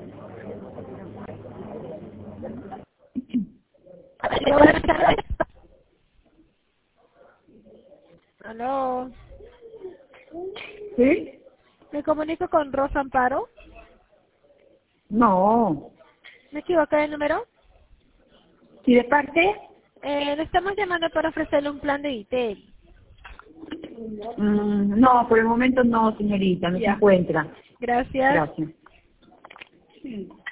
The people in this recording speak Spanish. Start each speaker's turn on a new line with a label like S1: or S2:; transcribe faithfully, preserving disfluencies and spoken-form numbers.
S1: Aló.
S2: ¿Sí?
S1: ¿Me comunico con Rosa Amparo?
S2: No.
S1: ¿Me equivoqué de número?
S2: ¿Y de parte?
S1: Eh, le estamos llamando para ofrecerle un plan de Vitel.
S2: Mm, no, por el momento no, señorita, no se
S1: Ya.
S2: encuentra.
S1: Gracias.
S2: Gracias. Sí.